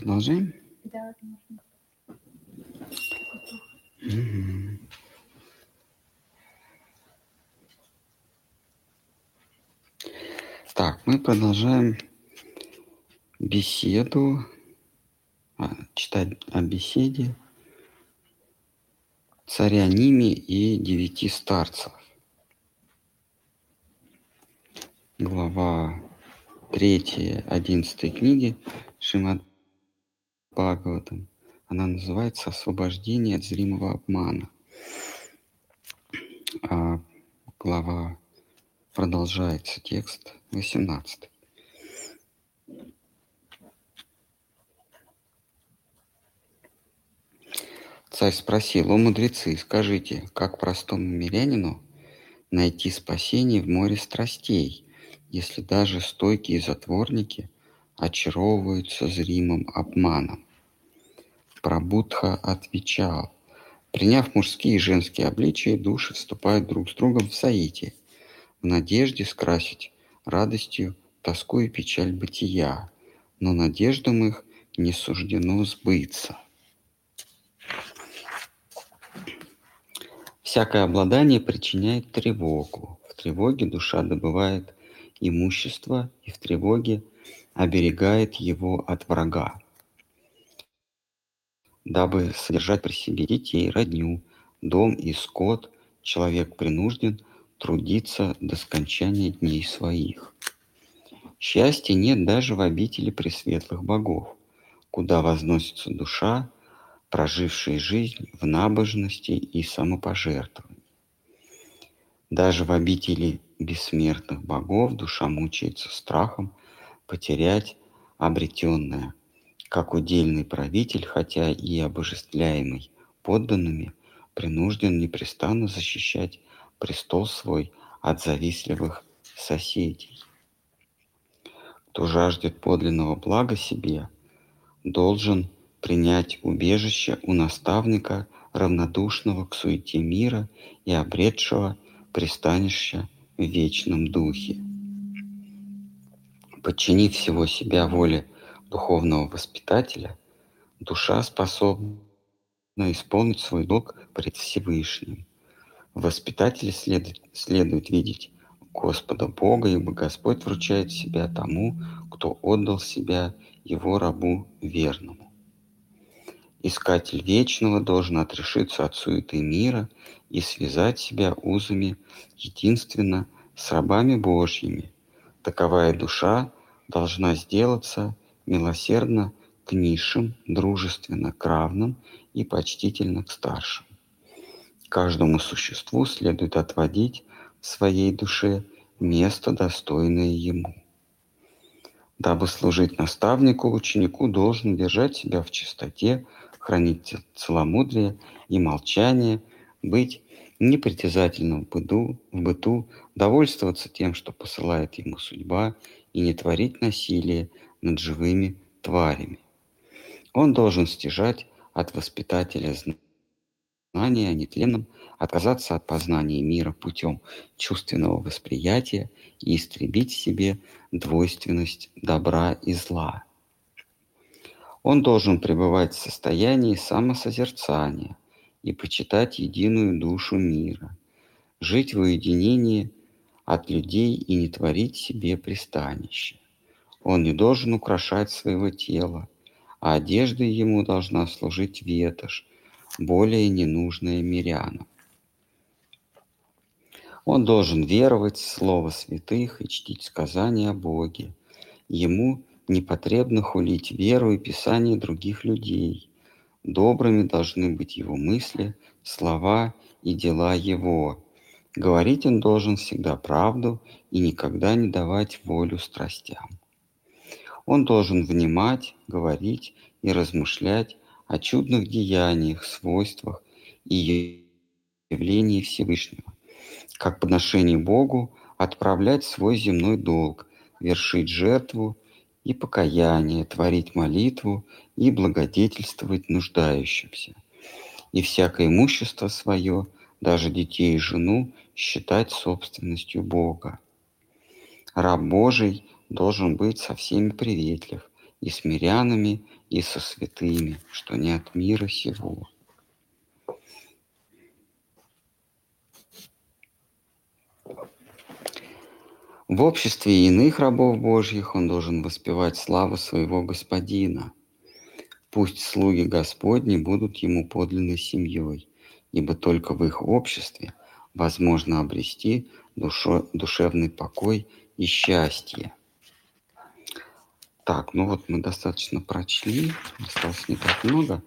Продолжаем? Да, можно. Мгм. Так, мы продолжаем беседу, читать о беседе царя Ними и 9 старцев. Глава 3, 11 книги Шримад Бхагаватам. Она называется «Освобождение от зримого обмана». А глава продолжается, текст 18. Царь спросил: «О мудрецы, скажите, как простому мирянину найти спасение в море страстей, если даже стойкие затворники очаровываются зримым обманом?» Прабудха отвечал: приняв мужские и женские обличия, души вступают друг с другом в соитие, в надежде скрасить радостью тоску и печаль бытия, но надеждам их не суждено сбыться. Всякое обладание причиняет тревогу. В тревоге душа добывает имущество, и в тревоге оберегает его от врага. Дабы содержать при себе детей, родню, дом и скот, человек принужден трудиться до скончания дней своих. Счастья нет даже в обители пресветлых богов, куда возносится душа, прожившая жизнь в набожности и самопожертвовании. Даже в обители бессмертных богов душа мучается страхом потерять обретенное, как удельный правитель, хотя и обожествляемый подданными, принужден непрестанно защищать престол свой от завистливых соседей. Кто жаждет подлинного блага себе, должен принять убежище у наставника, равнодушного к суете мира и обретшего пристанище в вечном духе. Подчинив всего себя воле духовного воспитателя, душа способна исполнить свой долг пред Всевышним. В воспитателе следует видеть Господа Бога, ибо Господь вручает себя тому, кто отдал себя его рабу верному. Искатель вечного должен отрешиться от суеты мира и связать себя узами единственно с рабами Божьими. Таковая душа должна сделаться милосердно к низшим, дружественно к равным и почтительно к старшим. Каждому существу следует отводить в своей душе место, достойное ему. Дабы служить наставнику, ученику должен держать себя в чистоте, хранить целомудрие и молчание, быть непритязательным в быту, довольствоваться тем, что посылает ему судьба, и не творить насилие над живыми тварями. Он должен стяжать от воспитателя знания о нетленном, отказаться от познания мира путем чувственного восприятия и истребить в себе двойственность добра и зла. Он должен пребывать в состоянии самосозерцания и почитать единую душу мира, жить в уединении от людей и не творить себе пристанище. Он не должен украшать своего тела, а одеждой ему должна служить ветошь, более ненужная мирянам. Он должен веровать в слово святых и чтить сказания о Боге. Ему не потребно хулить веру и писание других людей. Добрыми должны быть его мысли, слова и дела его. Говорить он должен всегда правду и никогда не давать волю страстям. Он должен внимать, говорить и размышлять о чудных деяниях, свойствах и явлении Всевышнего, как подношение Богу отправлять свой земной долг, вершить жертву и покаяние, творить молитву и благодетельствовать нуждающимся, и всякое имущество свое, даже детей и жену, считать собственностью Бога. Раб Божий должен быть со всеми приветлив и с мирянами, и со святыми, что не от мира сего. В обществе иных рабов Божьих он должен воспевать славу своего Господина. Пусть слуги Господни будут ему подлинной семьей, ибо только в их обществе возможно обрести душевный покой и счастье. Так, ну вот мы достаточно прочли, осталось не так много.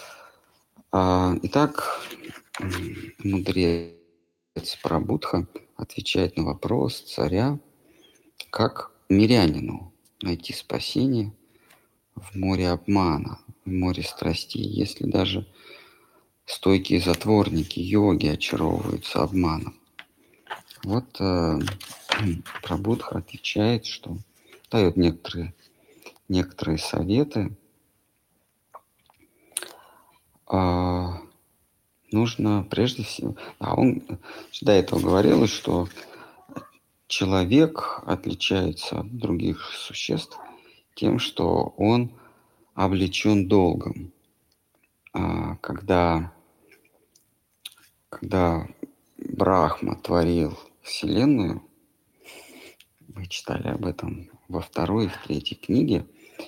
Итак, мудрец Прабхudha отвечает на вопрос царя, как мирянину найти спасение в море обмана, в море страстей, если даже стойкие затворники, йоги очаровываются обманом. Вот Прабхudha отвечает, что дает некоторые советы. Нужно прежде всего... он до этого говорил, что человек отличается от других существ тем, что он облечен долгом. Когда Брахма творил Вселенную, вы читали об этом во второй и в третьей книге,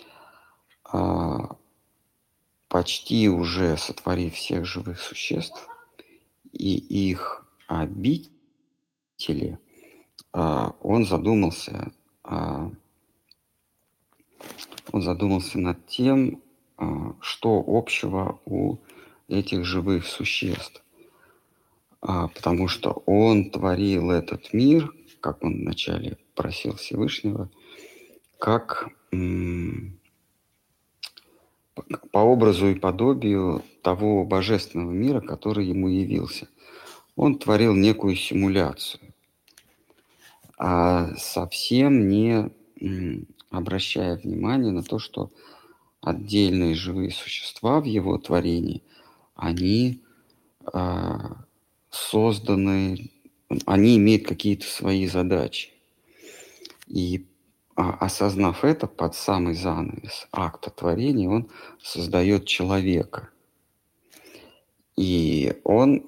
почти уже сотворив всех живых существ и их обители, он задумался над тем, что общего у этих живых существ. Потому что он творил этот мир, как он вначале просил Всевышнего, как по образу и подобию того божественного мира, который ему явился. Он творил некую симуляцию, совсем не обращая внимания на то, что отдельные живые существа в его творении, они созданы, они имеют какие-то свои задачи. И осознав это, под самый занавес акта творения, он создает человека. И он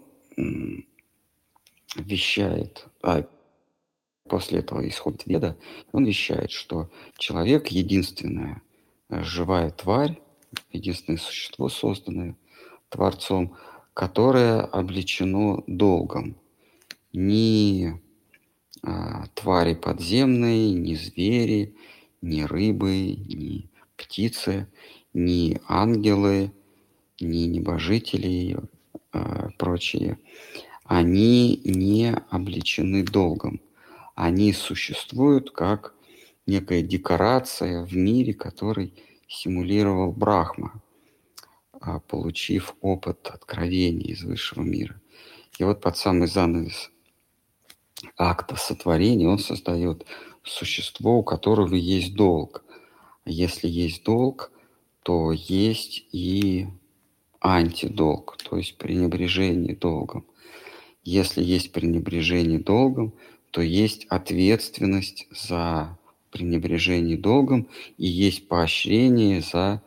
вещает, после этого исходит Веда, он вещает, что человек — единственная живая тварь, единственное существо, созданное Творцом, которое облечено долгом. Ни твари подземные, ни звери, ни рыбы, ни птицы, ни ангелы, ни небожители и прочие, они не облечены долгом. Они существуют как некая декорация в мире, который симулировал Брахма, получив опыт откровения из высшего мира. И вот под самый занавес акта сотворения он создает существо, у которого есть долг. А если есть долг, то есть и антидолг, то есть пренебрежение долгом. Если есть пренебрежение долгом, то есть ответственность за пренебрежение долгом и есть поощрение за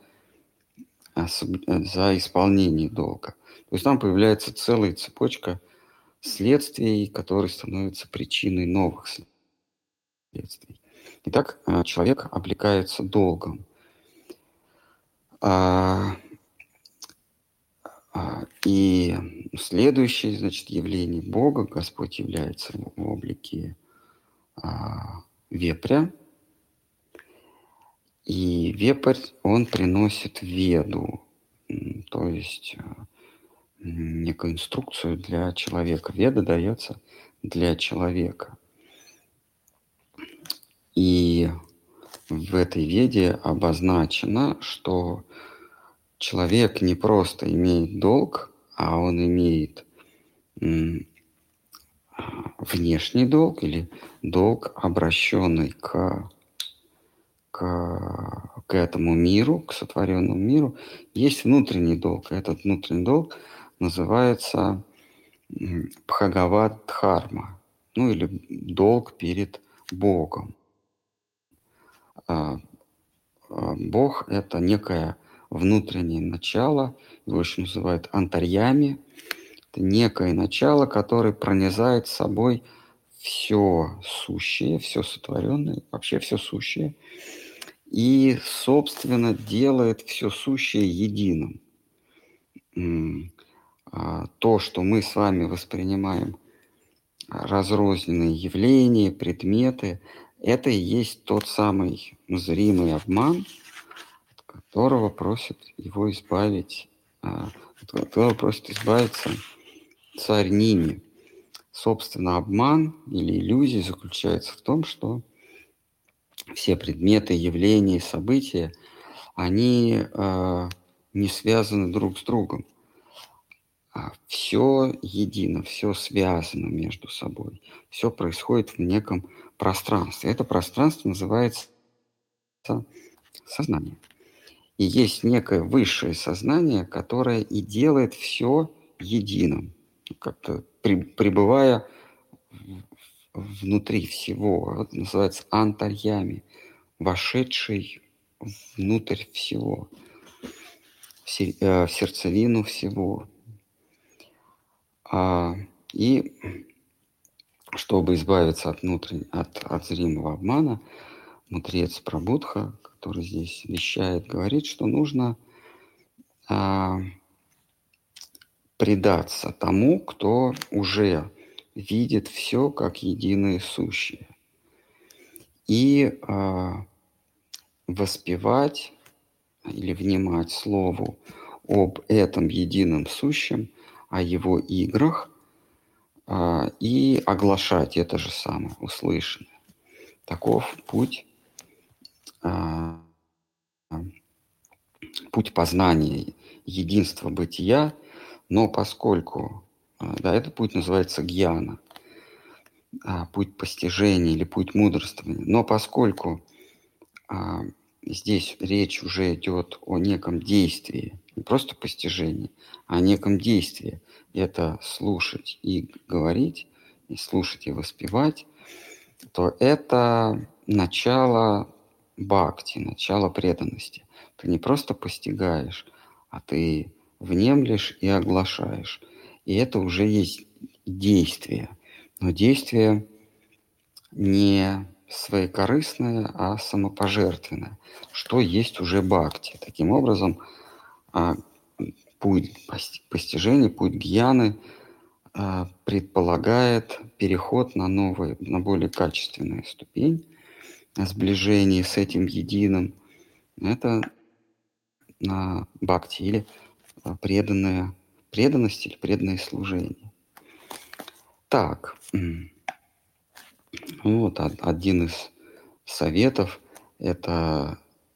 исполнение долга. То есть там появляется целая цепочка следствий, которые становятся причиной новых следствий. Итак, человек облекается долгом. И следующее, явление Бога, Господь является в облике вепря. И вепрь, он приносит веду, то есть некую инструкцию для человека. Веда дается для человека. И в этой веде обозначено, что человек не просто имеет долг, а он имеет внешний долг или долг, обращенный к этому миру, к сотворенному миру. Есть внутренний долг. Этот внутренний долг называется Бхагават-дхарма, или долг перед Богом. Бог — это некое внутреннее начало, его еще называют антарьями. Это некое начало, которое пронизает собой все сущее, все сотворенное, вообще все сущее, и, собственно, делает все сущее единым. То, что мы с вами воспринимаем разрозненные явления, предметы, это и есть тот самый зримый обман, от которого просит его избавить, от которого просит избавиться царь Ними. Собственно, обман или иллюзия заключается в том, что все предметы, явления, события, они не связаны друг с другом. Все едино, все связано между собой. Все происходит в неком пространстве. Это пространство называется сознание. И есть некое высшее сознание, которое и делает все единым, как-то пребывая внутри всего. Это называется антарьями, вошедший внутрь всего, в сердцевину всего. И чтобы избавиться от зримого обмана, мудрец Прабудха, который здесь вещает, говорит, что нужно предаться тому, кто уже видит все как единое сущее, и воспевать или внимать слову об этом едином сущем, о его играх, и оглашать это же самое, услышанное. Таков путь познания единства бытия, но поскольку, этот путь называется гьяна, путь постижения или путь мудрствования, но поскольку здесь речь уже идет о неком действии, не просто постижении, а о неком действии, это слушать и говорить, и слушать и воспевать, то это начало бхакти, начало преданности. Ты не просто постигаешь, а ты внемлешь и оглашаешь. И это уже есть действие. Но действие не своекорыстное, а самопожертвенное, что есть уже бхакти. Таким образом, путь постижения, путь гьяны предполагает переход на новую, на более качественную ступень, сближение с этим единым. Это бхакти или преданность или преданное служение. Так, вот один из советов – это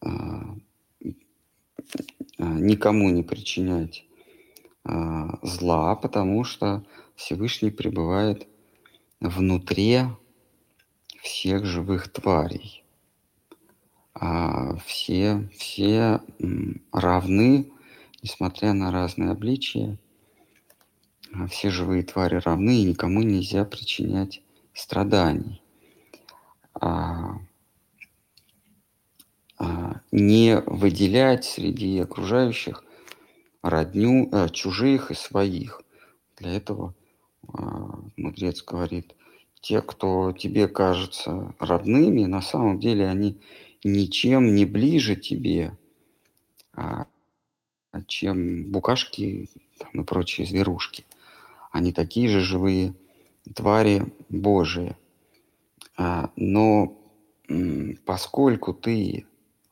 никому не причинять зла, потому что Всевышний пребывает внутри всех живых тварей. Все равны, несмотря на разные обличия. Все живые твари равны, и никому нельзя причинять страданий. Не выделять среди окружающих родню, чужих и своих. Для этого мудрец говорит, те, кто тебе кажутся родными, на самом деле они ничем не ближе тебе, чем букашки там, и прочие зверушки. Они такие же живые твари Божии. Но поскольку ты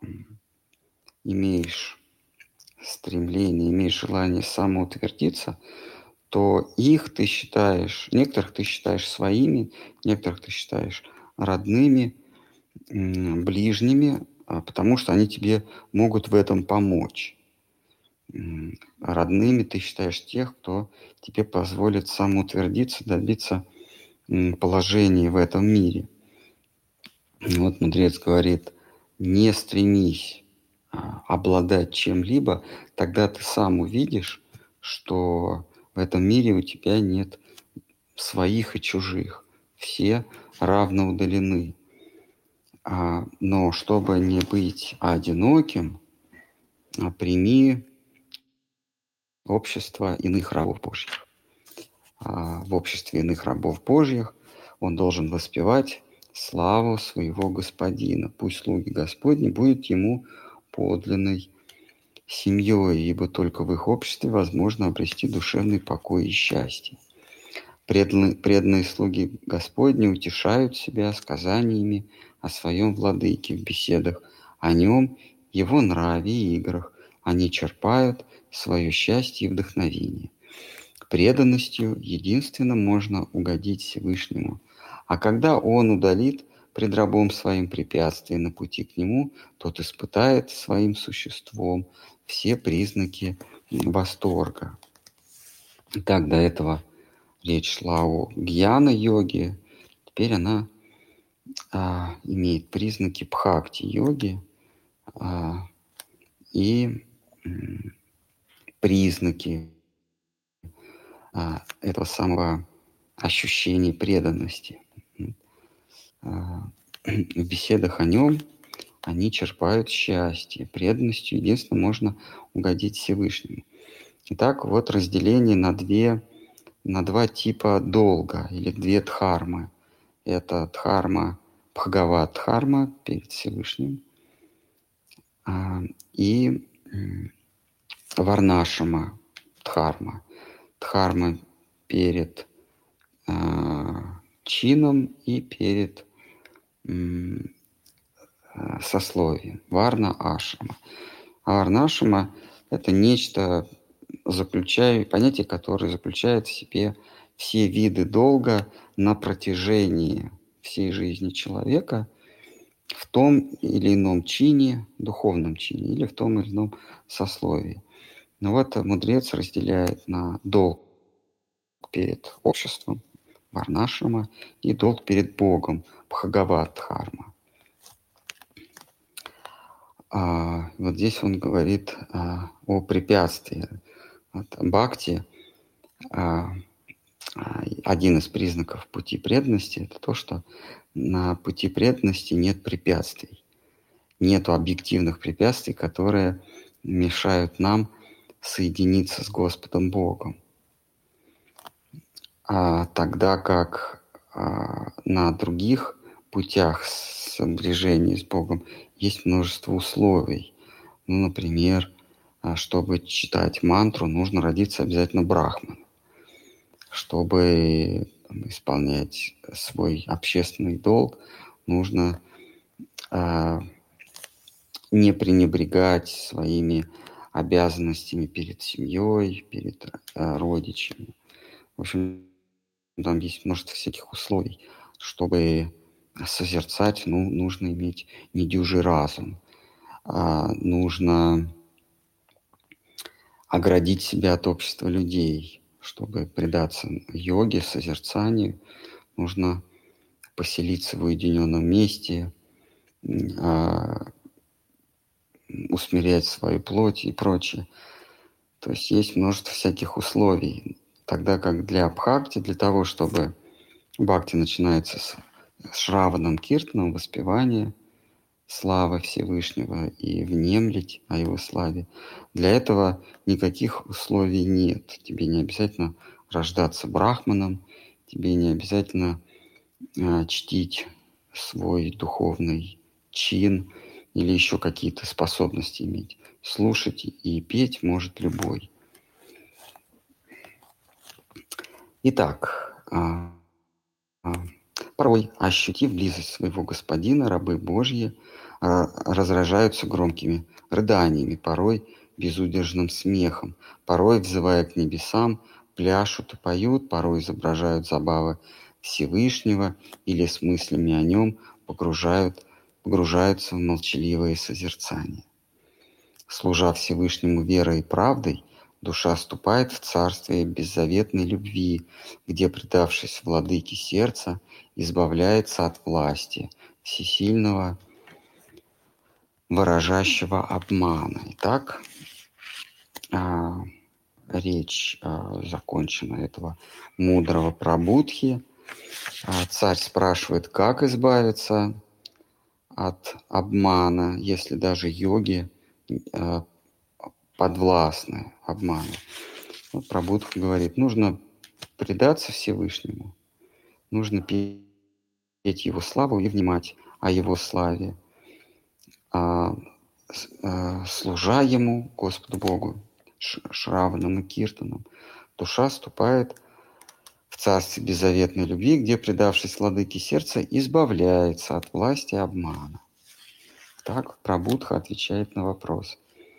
имеешь стремление, имеешь желание самоутвердиться, то их ты считаешь, некоторых ты считаешь своими, некоторых ты считаешь родными, ближними, потому что они тебе могут в этом помочь. Родными ты считаешь тех, кто тебе позволит самоутвердиться, добиться положения в этом мире. Вот мудрец говорит, не стремись обладать чем-либо, тогда ты сам увидишь, что в этом мире у тебя нет своих и чужих. Все равно удалены. Но чтобы не быть одиноким, прими общество иных рабов Божьих. В обществе иных рабов Божьих он должен воспевать славу своего Господина. Пусть слуги Господни будут ему подлинной семьей, ибо только в их обществе возможно обрести душевный покой и счастье. Преданные слуги Господни утешают себя сказаниями о своем владыке в беседах о нем, его нраве и играх. Они черпают свое счастье и вдохновение. Преданностью единственно можно угодить Всевышнему. А когда он удалит пред рабом своим препятствия на пути к нему, тот испытает своим существом все признаки восторга. Так до этого речь шла о гьяна-йоге, теперь она имеет признаки бхакти-йоги и признаки этого самого ощущения преданности. В беседах о нем они черпают счастье. Преданностью единственно можно угодить Всевышнему. Итак, вот разделение на два типа долга или две дхармы. Это дхарма, бхагават-дхарма перед Всевышним и варнашама-дхарма. Дхарма перед чином и перед сословием. Варна-ашама. А варнашама – это нечто, понятие, которое заключает в себе все виды долга на протяжении всей жизни человека в том или ином чине, духовном чине, или в том или ином сословии. Но вот мудрец разделяет на долг перед обществом, варнашама, и долг перед Богом, бхагават-дхарма. Вот здесь он говорит о препятствии. Бхакти, один из признаков пути преданности, это то, что на пути преданности нет препятствий. Нету объективных препятствий, которые мешают нам соединиться с Господом Богом. Тогда как на других путях сближения с Богом есть множество условий. Например, чтобы читать мантру, нужно родиться обязательно брахманом. Чтобы исполнять свой общественный долг, нужно не пренебрегать своими обязанностями перед семьей, перед родичами. В общем, там есть множество всяких условий. Чтобы созерцать, нужно иметь недюжий разум. Нужно оградить себя от общества людей. Чтобы предаться йоге, созерцанию, нужно поселиться в уединенном месте, усмирять свою плоть и прочее. То есть есть множество всяких условий. Тогда как для бхакти, для того, чтобы бхакти начинается с шраваном киртаном, воспевания славы Всевышнего и внемлить о его славе. Для этого никаких условий нет. Тебе не обязательно рождаться брахманом, тебе не обязательно чтить свой духовный чин или еще какие-то способности иметь. Слушать и петь может любой. Итак, порой, ощутив близость своего господина, рабы Божьи разражаются громкими рыданиями, порой безудержным смехом, порой, взывая к небесам, пляшут и поют, порой изображают забавы Всевышнего или с мыслями о нем погружаются в молчаливое созерцание. Служа Всевышнему верой и правдой, душа ступает в царствие беззаветной любви, где, предавшись владыке сердца, избавляется от власти всесильного, выражающего обмана. Итак, речь закончена этого мудрого про Будхи. Царь спрашивает, как избавиться от обмана, если даже йоги подвластны обману. Вот Прабхупада говорит, нужно предаться Всевышнему, нужно петь Его славу и внимать о Его славе, служа Ему, Господу Богу, Шраванам и Киртанам. Душа вступает в царстве беззаветной любви, где, предавшись владыке сердца, избавляется от власти обмана. Так Прабхупада отвечает на вопрос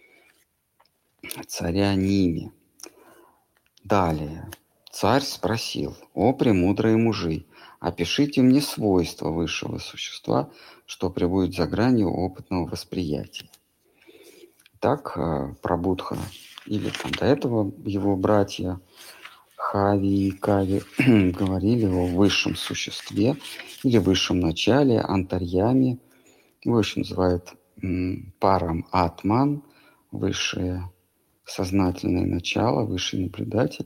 царя Ними. Далее. Царь спросил: «О, премудрые мужи, опишите мне свойства высшего существа, что пребудет за гранью опытного восприятия». Так Прабхупада, или там до этого его братья Хави и Кави говорили о высшем существе или высшем начале, антарьяме. Его еще называют парам атман, высшее сознательное начало, высший наблюдатель.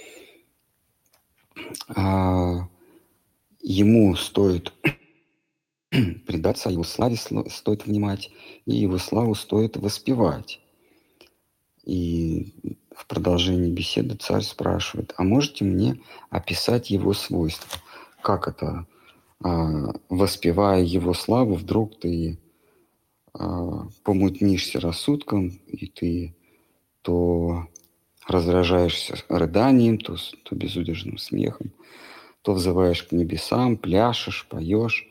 Ему стоит предаться, его славе стоит внимать, и его славу стоит воспевать. И в продолжении беседы царь спрашивает: а можете мне описать его свойства? Как это, воспевая его славу, вдруг ты помутнишься рассудком, и ты то разражаешься рыданием, то безудержным смехом, то взываешь к небесам, пляшешь, поешь.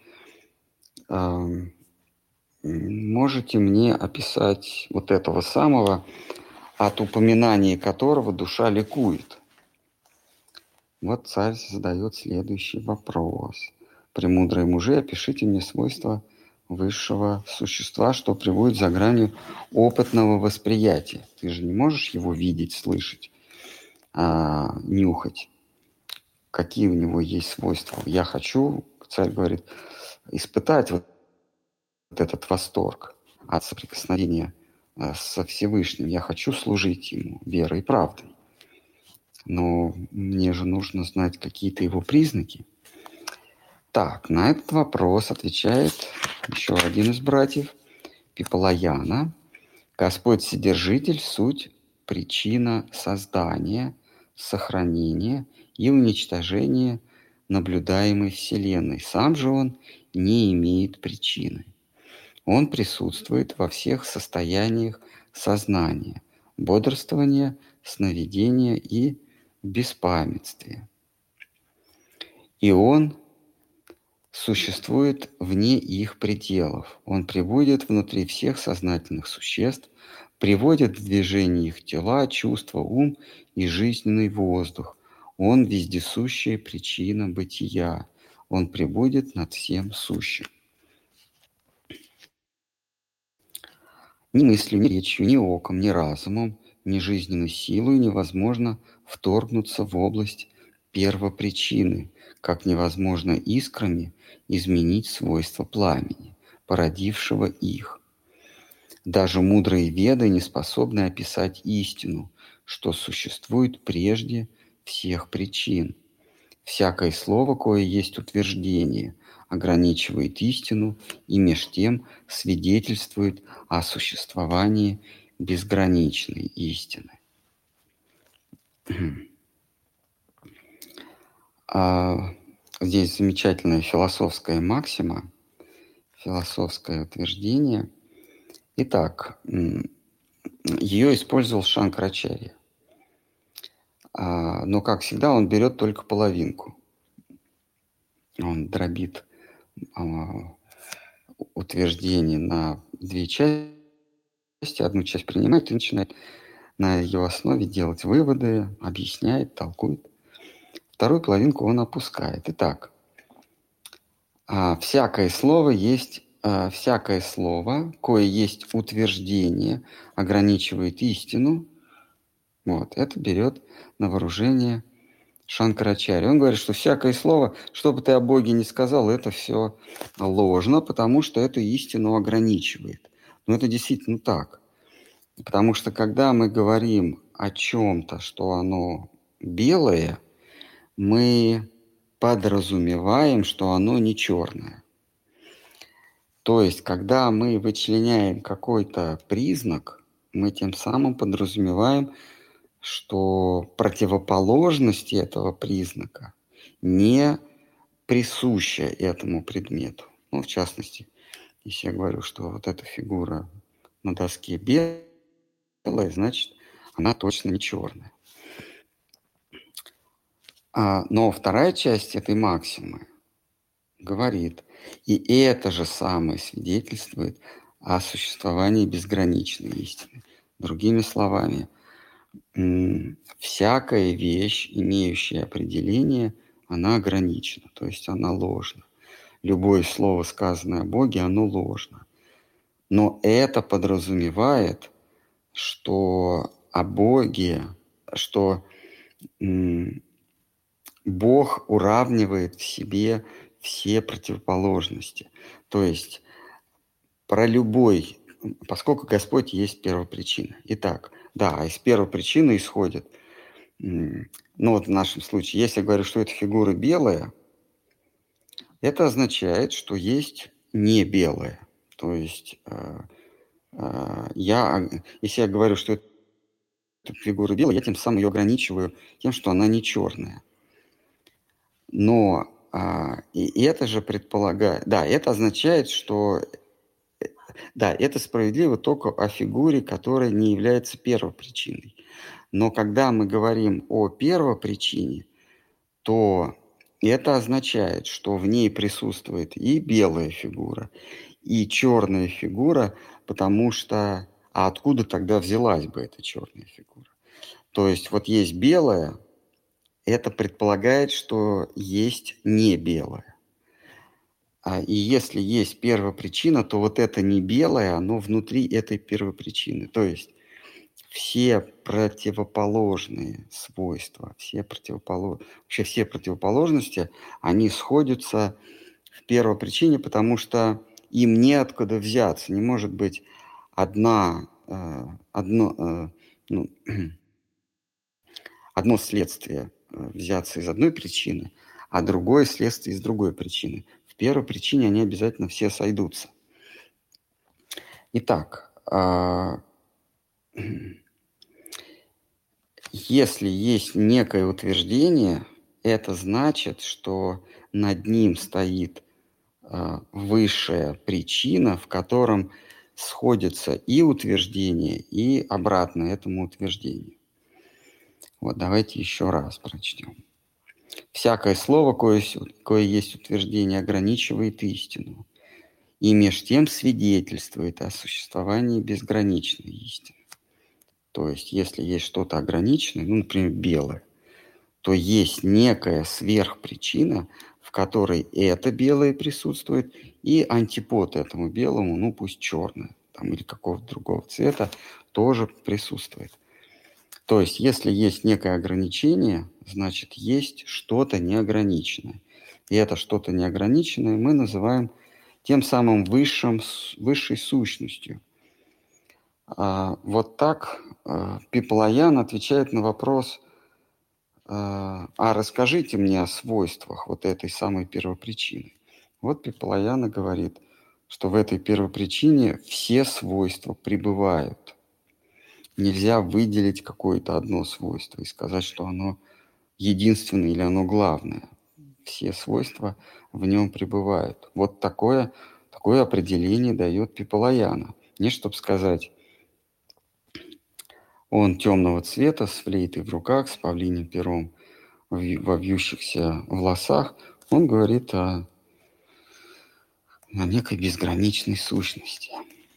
Можете мне описать вот этого самого, от упоминания которого душа ликует? Вот царь задает следующий вопрос. «Премудрые мужи, опишите мне свойства высшего существа, что приводит за гранью опытного восприятия». Ты же не можешь его видеть, слышать, нюхать. Какие у него есть свойства? Я хочу, царь говорит, испытать вот этот восторг от соприкосновения со Всевышним. Я хочу служить ему верой и правдой. Но мне же нужно знать какие-то его признаки. Так, на этот вопрос отвечает еще один из братьев, Пипалаяна. Господь Вседержитель – суть, причина создания, сохранения и уничтожения наблюдаемой Вселенной. Сам же Он не имеет причины. Он присутствует во всех состояниях сознания, бодрствования, сновидения и беспамятстве. И Он существует вне их пределов. Он пребудет внутри всех сознательных существ, приводит в движение их тела, чувства, ум и жизненный воздух. Он вездесущая причина бытия. Он пребудет над всем сущим. Ни мыслью, ни речью, ни оком, ни разумом, ни жизненной силой невозможно вторгнуться в область первопричины, как невозможно искрами изменить свойства пламени, породившего их. Даже мудрые веды не способны описать истину, что существует прежде всех причин. Всякое слово, кое есть утверждение, ограничивает истину и меж тем свидетельствует о существовании безграничной истины. Здесь замечательная философская максима, философское утверждение. Итак, ее использовал Шанкарачарья. Но, как всегда, он берет только половинку. Он дробит утверждение на две части. Одну часть принимает и начинает на ее основе делать выводы, объясняет, толкует. Вторую половинку он опускает. Итак, всякое слово, кое есть утверждение, ограничивает истину. Вот, это берет на вооружение Шанкарачарья. Он говорит, что всякое слово, что бы ты о Боге ни сказал, это все ложно, потому что это истину ограничивает. Но это действительно так. Потому что когда мы говорим о чем-то, что оно белое, мы подразумеваем, что оно не черное. То есть, когда мы вычленяем какой-то признак, мы тем самым подразумеваем, что противоположность этого признака не присуща этому предмету. Ну, в частности, если я говорю, что вот эта фигура на доске белая, значит, она точно не черная. Но вторая часть этой максимы говорит, и это же самое свидетельствует о существовании безграничной истины. Другими словами, всякая вещь, имеющая определение, она ограничена, то есть она ложна. Любое слово, сказанное о Боге, оно ложно. Но это подразумевает, что о Боге, что Бог уравнивает в себе все противоположности. То есть про любой, поскольку Господь есть первопричина. Итак, да, из первопричины исходит, ну вот в нашем случае, если я говорю, что эта фигура белая, это означает, что есть не белое. То есть если я говорю, что эта фигура белая, я тем самым ее ограничиваю тем, что она не черная. Но и это же предполагает, да, это означает, что, да, это справедливо только о фигуре, которая не является первопричиной. Но когда мы говорим о первопричине, то это означает, что в ней присутствует и белая фигура, и черная фигура, потому что... А откуда тогда взялась бы эта черная фигура? То есть вот есть белая, это предполагает, что есть не белое. И если есть первопричина, то вот это не белое, оно внутри этой первопричины. То есть все противоположные свойства, вообще все противоположности, они сходятся в первопричине, потому что им неоткуда взяться. Не может быть одно следствие взяться из одной причины, а другое следствие из другой причины. В первой причине они обязательно все сойдутся. Итак, если есть некое утверждение, это значит, что над ним стоит высшая причина, в котором сходятся и утверждения, и обратно этому утверждению. Вот давайте еще раз прочтем. Всякое слово, кое есть утверждение, ограничивает истину, и меж тем свидетельствует о существовании безграничной истины. То есть, если есть что-то ограниченное, ну, например, белое, то есть некая сверхпричина, в которой это белое присутствует, и антипод этому белому, ну, пусть черное, там, или какого-то другого цвета, тоже присутствует. То есть, если есть некое ограничение, значит, есть что-то неограниченное. И это что-то неограниченное мы называем тем самым высшей сущностью. Вот так Пипалаян отвечает на вопрос: расскажите мне о свойствах вот этой самой первопричины. Вот Пипалаян говорит, что в этой первопричине все свойства пребывают. Нельзя выделить какое-то одно свойство и сказать, что оно единственное или оно главное. Все свойства в нем пребывают. Вот такое определение дает Пипалаяна. Не чтобы сказать, он темного цвета, с флейтой в руках, с павлиним пером во вьющихся волосах. Он говорит о некой безграничной сущности.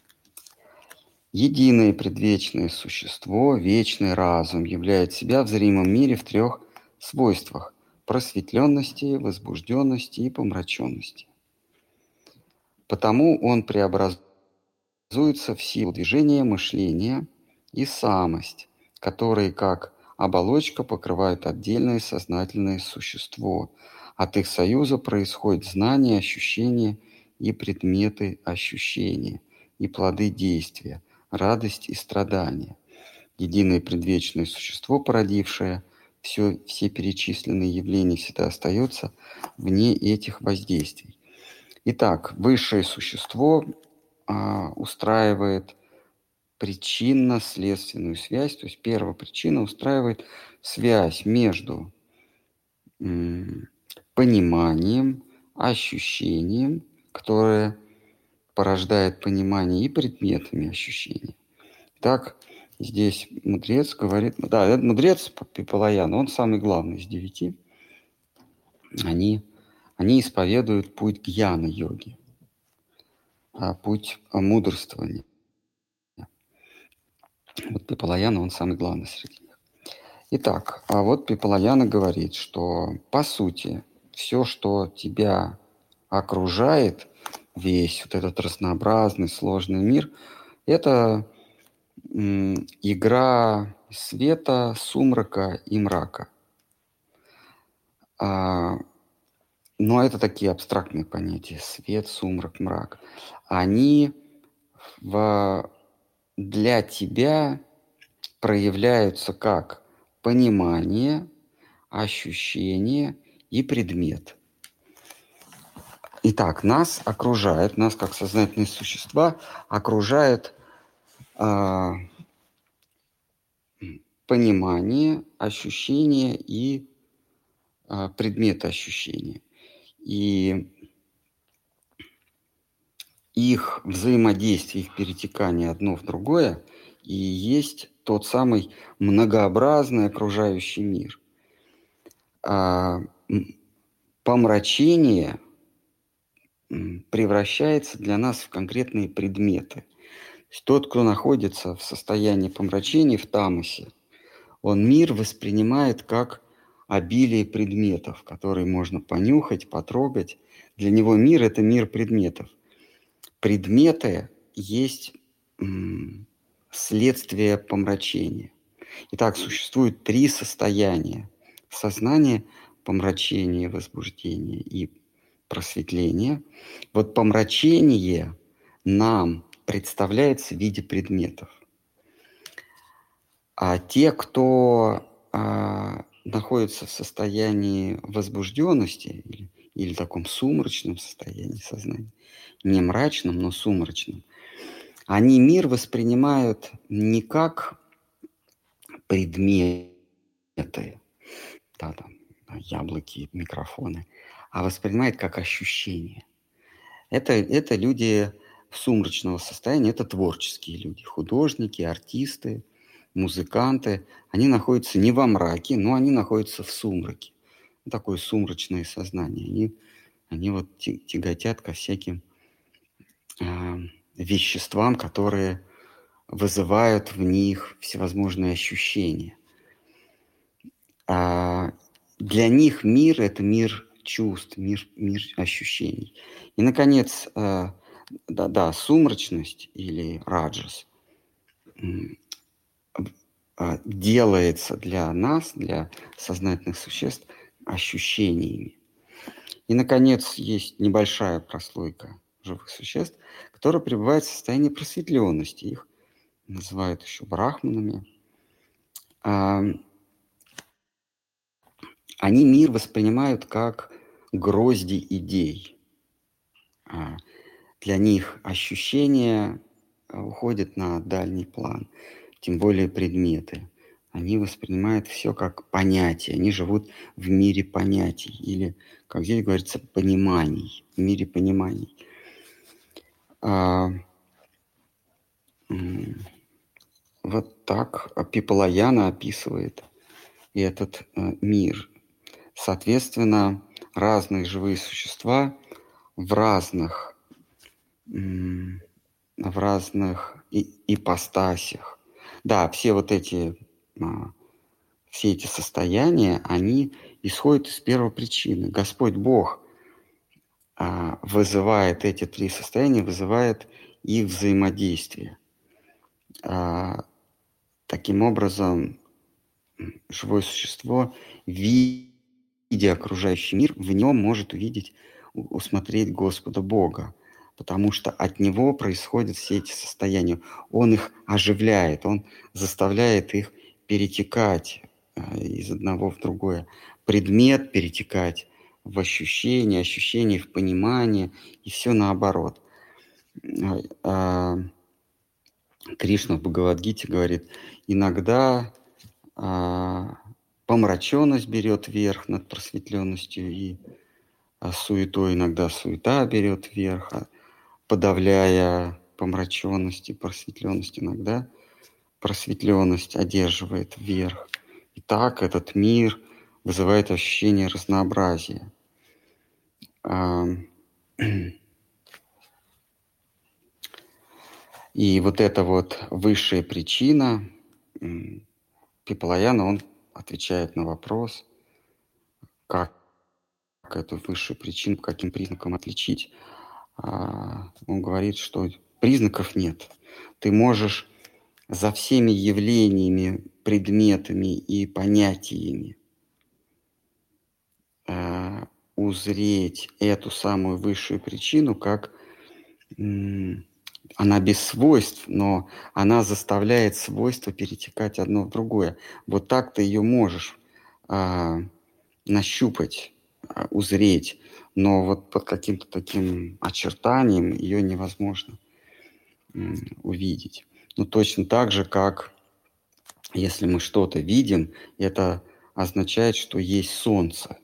Единое предвечное существо, вечный разум, являет себя в зримом мире в трех свойствах: просветленности, возбужденности и помраченности. Потому он преобразуется в силу движения, мышления и самость, которые, как оболочка, покрывают отдельное сознательное существо. От их союза происходят знания, ощущения и предметы ощущения, и плоды действия, радость и страдания. Единое предвечное существо, породившее все перечисленные явления, всегда остается вне этих воздействий. Итак, высшее существо устраивает причинно-следственную связь, то есть первая причина устраивает связь между пониманием, ощущением, которое порождает понимание, и предметами ощущения. Так, здесь мудрец говорит, да, этот мудрец Пипалаян, он самый главный из 9. Они исповедуют путь гьяна-йоги, путь мудрствования. Вот Пипалаяна, он самый главный среди них. Итак, а вот Пипалаяна говорит, что по сути все, что тебя окружает, весь вот этот разнообразный, сложный мир, это игра света, сумрака и мрака. Но это такие абстрактные понятия. Свет, сумрак, мрак. Они для тебя проявляются как понимание, ощущение и предмет. Итак, нас как сознательные существа, окружает понимание, ощущение и предметы ощущения. И их взаимодействие, их перетекание одно в другое и есть тот самый многообразный окружающий мир. Помрачение превращается для нас в конкретные предметы. То есть тот, кто находится в состоянии помрачения, в тамасе, он мир воспринимает как обилие предметов, которые можно понюхать, потрогать. Для него мир – это мир предметов. Предметы есть следствие помрачения. Итак, существует 3 состояния: сознание, помрачение, возбуждение и просветление. Вот помрачение нам представляется в виде предметов. А те, кто находится в состоянии возбужденности или таком сумрачном состоянии сознания, не мрачном, но сумрачном, они мир воспринимают не как предметы, да, там, яблоки, микрофоны, а воспринимают как ощущения. Это люди сумрачного состояния, это творческие люди, художники, артисты, музыканты. Они находятся не во мраке, но они находятся в сумраке. Такое сумрачное сознание. Они вот тяготят ко всяким веществам, которые вызывают в них всевозможные ощущения. Для них мир – это мир чувств, мир ощущений. И, наконец, сумрачность или раджас делается для нас, для сознательных существ, ощущениями. И, наконец, есть небольшая прослойка живых существ, которые пребывают в состоянии просветленности. Их называют еще брахманами. Они мир воспринимают как грозди идей. Для них ощущения уходят на дальний план, тем более предметы. Они воспринимают все как понятие. Они живут в мире понятий. Или, как здесь говорится, пониманий. В мире пониманий. Вот так Пипалаяна описывает этот мир. Соответственно, разные живые существа в разных ипостасях. Да, все эти состояния, они исходят из первой причины. Господь Бог вызывает эти 3 состояния, вызывает их взаимодействие. Таким образом, живое существо, видя окружающий мир, в нем может усмотреть Господа Бога, потому что от него происходят все эти состояния. Он их оживляет, он заставляет их перетекать из одного в другое. Предмет перетекать в ощущении, ощущение в понимании, и все наоборот. Кришна в Бхагавад-гите говорит, иногда помраченность берет верх над просветленностью, и суетой иногда суета берет верх, подавляя помраченность и просветленность, иногда просветленность одерживает верх. И так этот мир вызывает ощущение разнообразия. И вот эта вот высшая причина, Пипалаяна, он отвечает на вопрос, как эту высшую причину, по каким признакам отличить. Он говорит, что признаков нет. Ты можешь за всеми явлениями, предметами и понятиями узреть эту самую высшую причину, как она без свойств, но она заставляет свойства перетекать одно в другое. Вот так ты ее можешь нащупать, узреть, но вот под каким-то таким очертанием ее невозможно увидеть. Ну, точно так же, как если мы что-то видим, это означает, что есть солнце.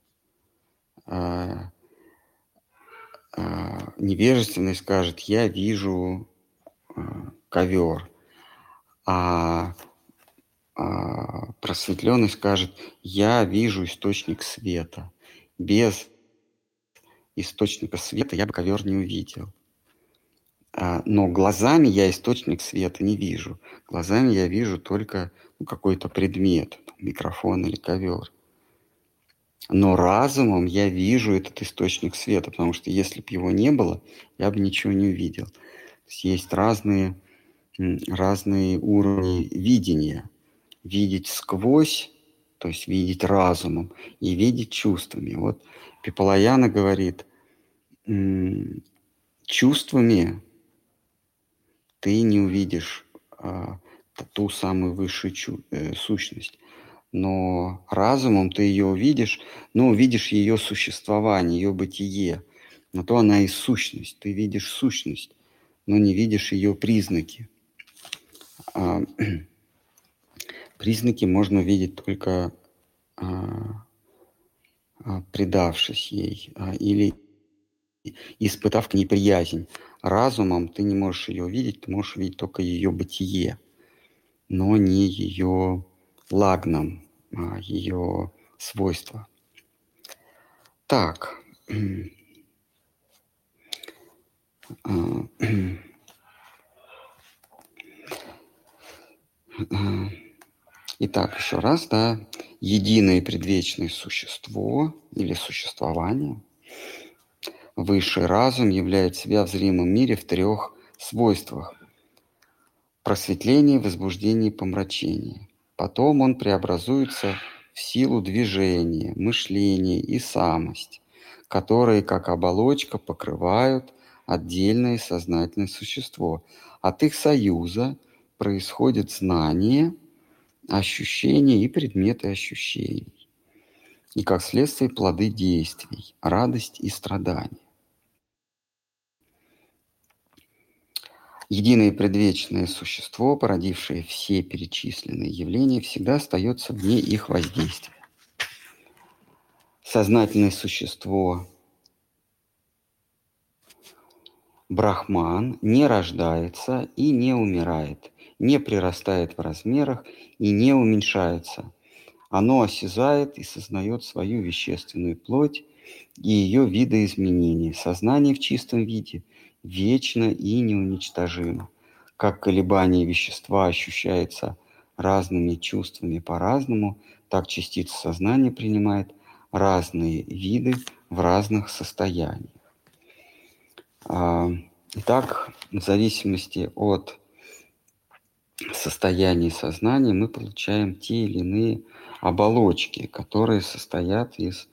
Невежественный скажет, я вижу ковер, а просветленный скажет, я вижу источник света. Без источника света я бы ковер не увидел. Но глазами я источник света не вижу. Глазами я вижу только какой-то предмет, микрофон или ковер. Но разумом я вижу этот источник света, потому что если бы его не было, я бы ничего не увидел. То есть разные уровни видения. Видеть сквозь, то есть видеть разумом, и видеть чувствами. Вот Пипалаяна говорит, чувствами ты не увидишь ту самую высшую сущность. Но разумом ты ее увидишь, но увидишь ее существование, ее бытие. На то она и сущность. Ты видишь сущность, но не видишь ее признаки. Признаки можно увидеть только предавшись ей или испытав к ней приязнь. Разумом ты не можешь ее увидеть, ты можешь увидеть только ее бытие, но не ее лагнам, ее свойства. Так. Итак, еще раз, да, единое предвечное существо или существование, высший разум являет себя в зримом мире в 3 свойствах: просветление, возбуждение и помрачение. Потом он преобразуется в силу движения, мышления и самость, которые, как оболочка, покрывают отдельное сознательное существо. От их союза происходит знание, ощущения и предметы ощущений. И, как следствие, плоды действий, радость и страдания. Единое предвечное существо, породившее все перечисленные явления, всегда остается вне их воздействия. Сознательное существо Брахман не рождается и не умирает, не прирастает в размерах и не уменьшается. Оно осязает и сознает свою вещественную плоть и ее видоизменения. Сознание в чистом виде вечно и неуничтожимо. Как колебание вещества ощущается разными чувствами по-разному, так частица сознания принимает разные виды в разных состояниях. Итак, в зависимости от состояния сознания мы получаем те или иные оболочки, которые состоят из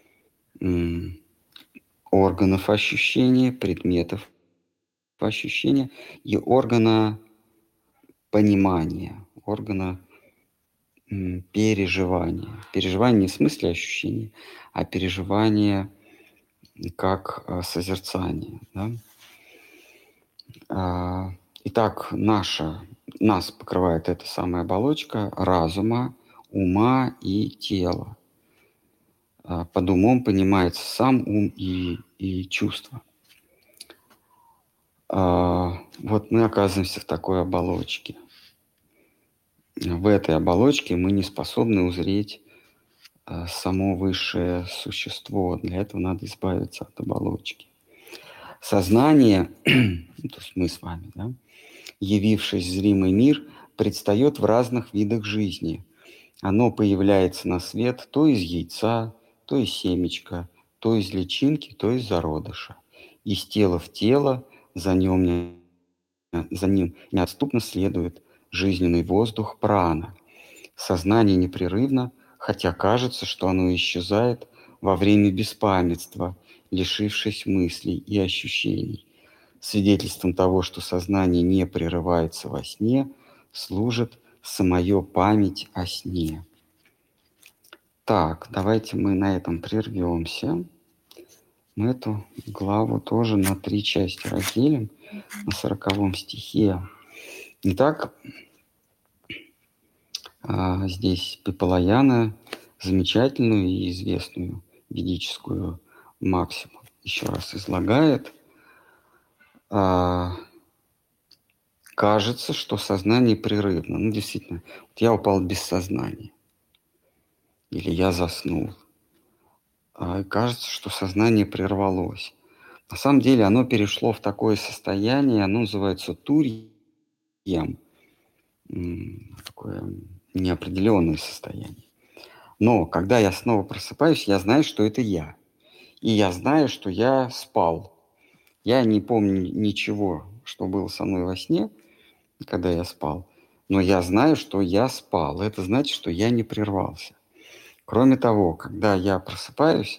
органов ощущения, предметов ощущения и органа понимания, органа переживание. Переживание не в смысле ощущения, а переживание как созерцание. Да? Итак, нас покрывает эта самая оболочка разума, ума и тела. Под умом понимается сам ум и чувство. Вот мы оказываемся в такой оболочке. В этой оболочке мы не способны узреть само высшее существо. Для этого надо избавиться от оболочки. Сознание, то есть мы с вами, да, явившись в зримый мир, предстает в разных видах жизни. Оно появляется на свет то из яйца, то из семечка, то из личинки, то из зародыша. Из тела в тело за ним неотступно следует жизненный воздух прана. Сознание непрерывно, хотя кажется, что оно исчезает во время беспамятства, лишившись мыслей и ощущений. Свидетельством того, что сознание не прерывается во сне, служит самая память о сне. Так, давайте мы на этом прервемся. Мы эту главу тоже на 3 части разделим, на 40 стихе. Итак, здесь Пипалаяна замечательную и известную ведическую максиму еще раз излагает. Кажется, что сознание прерывно. Ну, действительно, вот я упал без сознания. Или я заснул. Кажется, что сознание прервалось. На самом деле оно перешло в такое состояние, оно называется турьем. Такое неопределенное состояние. Но когда я снова просыпаюсь, я знаю, что это я. И я знаю, что я спал. Я не помню ничего, что было со мной во сне, когда я спал. Но я знаю, что я спал. Это значит, что я не прервался. Кроме того, когда я просыпаюсь,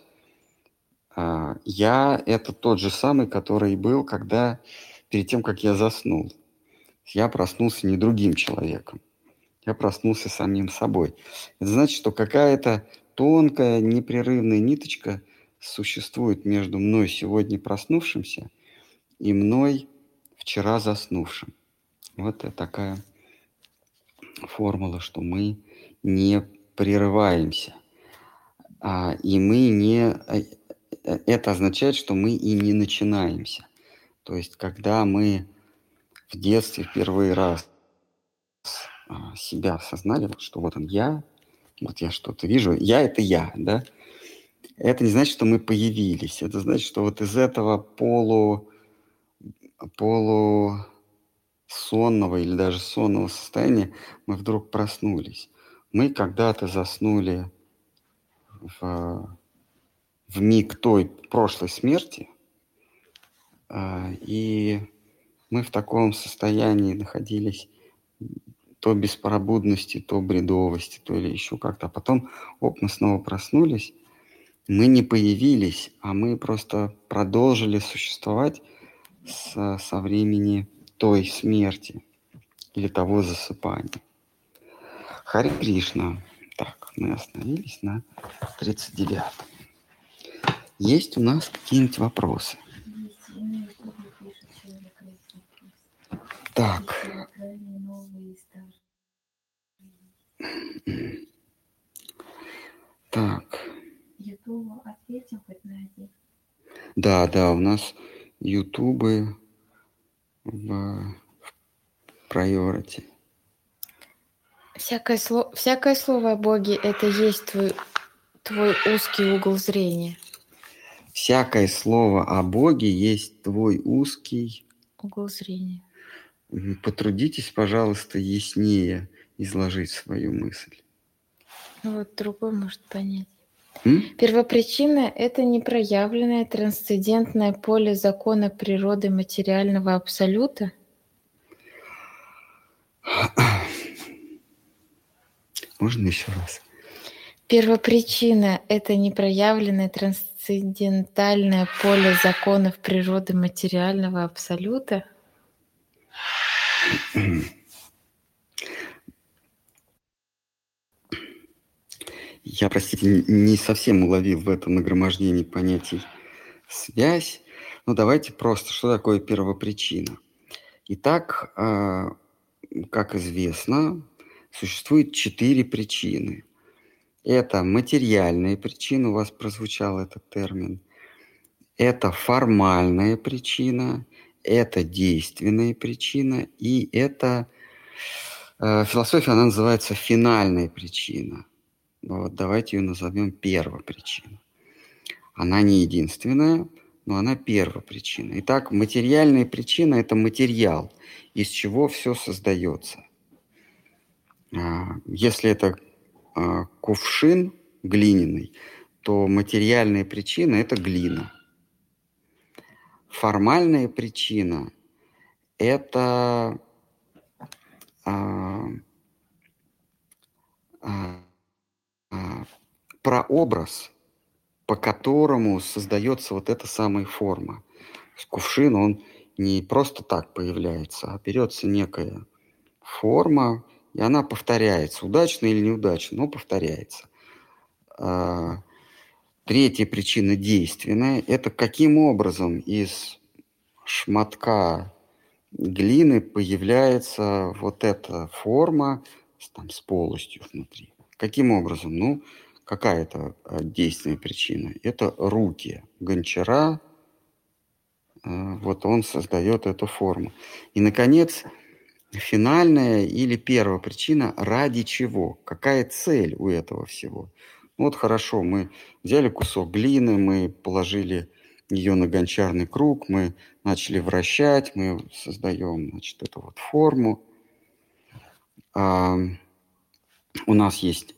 я это тот же самый, который был, перед тем, как я заснул. Я проснулся не другим человеком. Я проснулся самим собой. Это значит, что какая-то тонкая, непрерывная ниточка существует между мной сегодня проснувшимся и мной вчера заснувшим. Вот такая формула, что мы не прерываемся. И мы не... Это означает, что мы и не начинаемся. То есть, когда мы в детстве первый раз себя осознали, что вот он я, вот я что-то вижу, я — это я, да? Это не значит, что мы появились. Это значит, что вот из этого полусонного или даже сонного состояния мы вдруг проснулись. Мы когда-то заснули в миг той прошлой смерти, и мы в таком состоянии находились то беспробудности, то бредовости, то или еще как-то. А потом, мы снова проснулись. Мы не появились, а мы просто продолжили существовать со времени той смерти или того засыпания. Харе Кришна. Так, мы остановились на 39-м. Есть у нас какие-нибудь вопросы? Так. Так. Ютубу ответим хоть на один? Да, у нас ютубы в priority. Всякое слово о Боге — это есть твой узкий угол зрения. Всякое слово о Боге есть твой узкий угол зрения. Потрудитесь, пожалуйста, яснее изложить свою мысль. Вот другой может понять. Первопричина — это непроявленное трансцендентное поле закона природы материального абсолюта. Можно еще раз? Первопричина — это непроявленное трансцендентальное поле законов природы материального абсолюта. Я, простите, не совсем уловил в этом нагромождении понятий связь. Ну, давайте просто, что такое первопричина? Итак, как известно, существует 4 причины. Это материальные причины, у вас прозвучал этот термин. Это формальная причина, это действенная причина, и это философия, она называется финальная причина. Вот, давайте ее назовем первопричиной. Она не единственная, но она первопричина. Итак, материальная причина – это материал, из чего все создается. Если это кувшин глиняный, то материальная причина – это глина. Формальная причина – это прообраз, по которому создается вот эта самая форма. Кувшин, он не просто так появляется, а берется некая форма, и она повторяется. Удачно или неудачно, но повторяется. Третья причина действенная – это каким образом из шматка глины появляется вот эта форма там, с полостью внутри. Каким образом? Ну, какая это действенная причина? Это руки гончара, вот он создает эту форму. И, наконец, финальная или первая причина – ради чего? Какая цель у этого всего? Вот хорошо, мы взяли кусок глины, мы положили ее на гончарный круг, мы начали вращать, мы создаем, значит, эту вот форму. У нас есть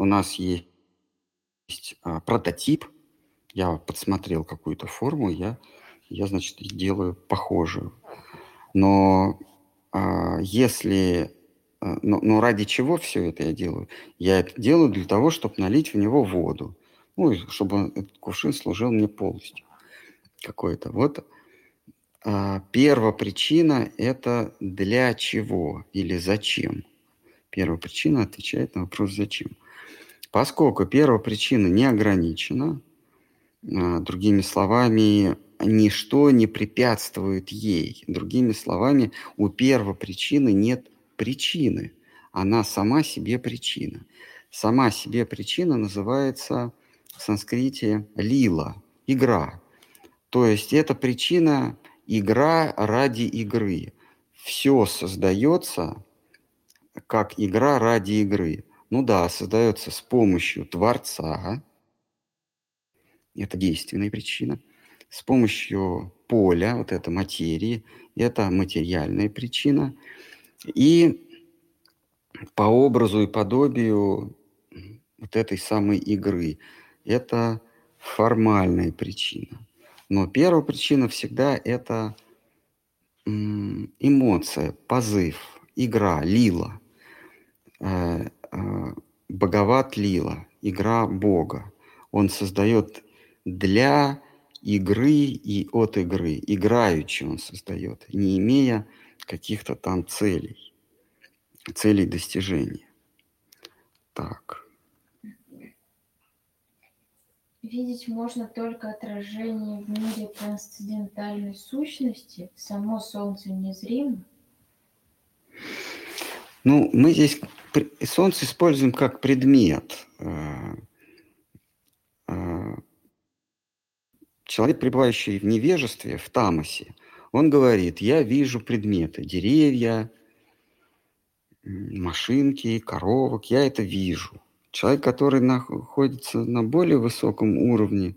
прототип. Я подсмотрел какую-то форму, я значит, делаю похожую. Но если... Но ради чего все это я делаю? Я это делаю для того, чтобы налить в него воду. Ну, и чтобы этот кувшин служил мне полностью. Какой-то. Вот первопричина – это для чего или зачем. Первопричина отвечает на вопрос «зачем?». Поскольку первопричина не ограничена, другими словами, ничто не препятствует ей. Другими словами, у первопричины нет причины. Она сама себе причина. Сама себе причина называется в санскрите лила, игра. То есть это причина игра ради игры. Все создается как игра ради игры. Ну да, создается с помощью Творца, это действенная причина, с помощью поля, вот это материи, это материальная причина, и по образу и подобию вот этой самой игры, это формальная причина. Но первая причина всегда это эмоция, позыв, игра, лила. Бхагават лила, игра Бога. Он создает для игры и от игры. Играючи он создает, не имея каких-то там целей достижения. Так. Видеть можно только отражение в мире трансцендентальной сущности, само Солнце незримо. Ну, мы здесь Солнце используем как предмет. Человек, пребывающий в невежестве, в тамасе, он говорит, я вижу предметы, деревья, машинки, коровок, я это вижу. Человек, который находится на более высоком уровне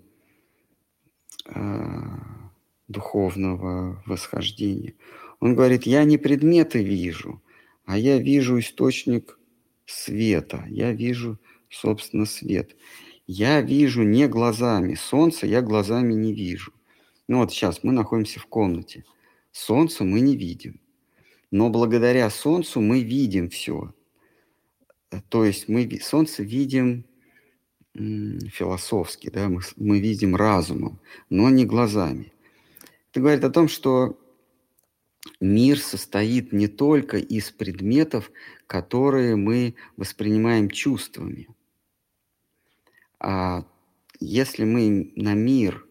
духовного восхождения, он говорит, я не предметы вижу, а я вижу источник света, я вижу, собственно, свет. Я вижу не глазами. Солнце я глазами не вижу. Ну вот сейчас мы находимся в комнате. Солнце мы не видим. Но благодаря Солнцу мы видим все. То есть мы Солнце видим философски, да, мы видим разумом, но не глазами. Это говорит о том, что мир состоит не только из предметов, которые мы воспринимаем чувствами. Если мы на мир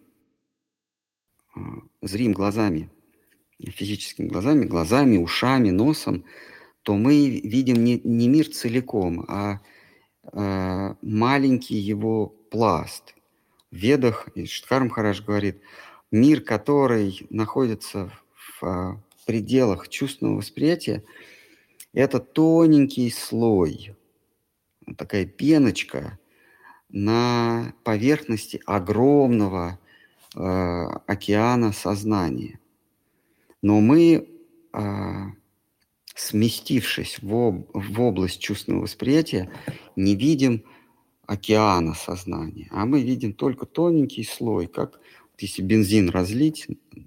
зрим глазами, физическими глазами, ушами, носом, то мы видим не мир целиком, а маленький его пласт. В Ведах Штхар Махарадж говорит, мир, который находится в пределах чувственного восприятия, это тоненький слой, такая пеночка на поверхности огромного океана сознания. Но мы, сместившись в область чувственного восприятия, не видим океана сознания, а мы видим только тоненький слой, как если бензин разлить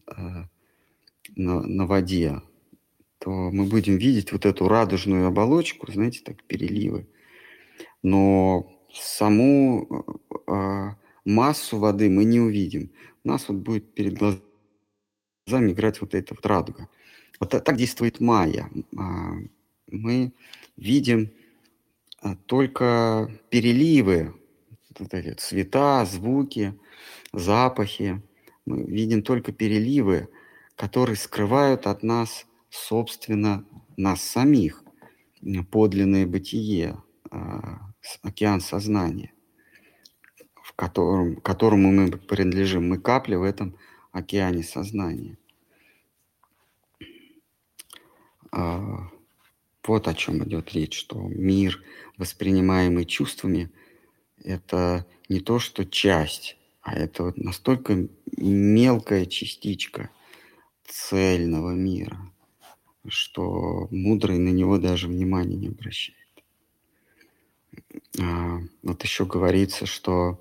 на воде, то мы будем видеть вот эту радужную оболочку, знаете, так переливы. Но саму массу воды мы не увидим. У нас вот будет перед глазами играть вот эта вот радуга. Вот так действует майя. Мы видим только переливы, вот эти цвета, звуки, запахи. Мы видим только переливы, которые скрывают от нас, собственно, нас самих, подлинное бытие, океан сознания, которому мы принадлежим. Мы капли в этом океане сознания. Вот о чем идет речь, что мир, воспринимаемый чувствами, это не то, что часть, а это вот настолько мелкая частичка цельного мира, что мудрый на него даже внимания не обращает. Вот еще говорится, что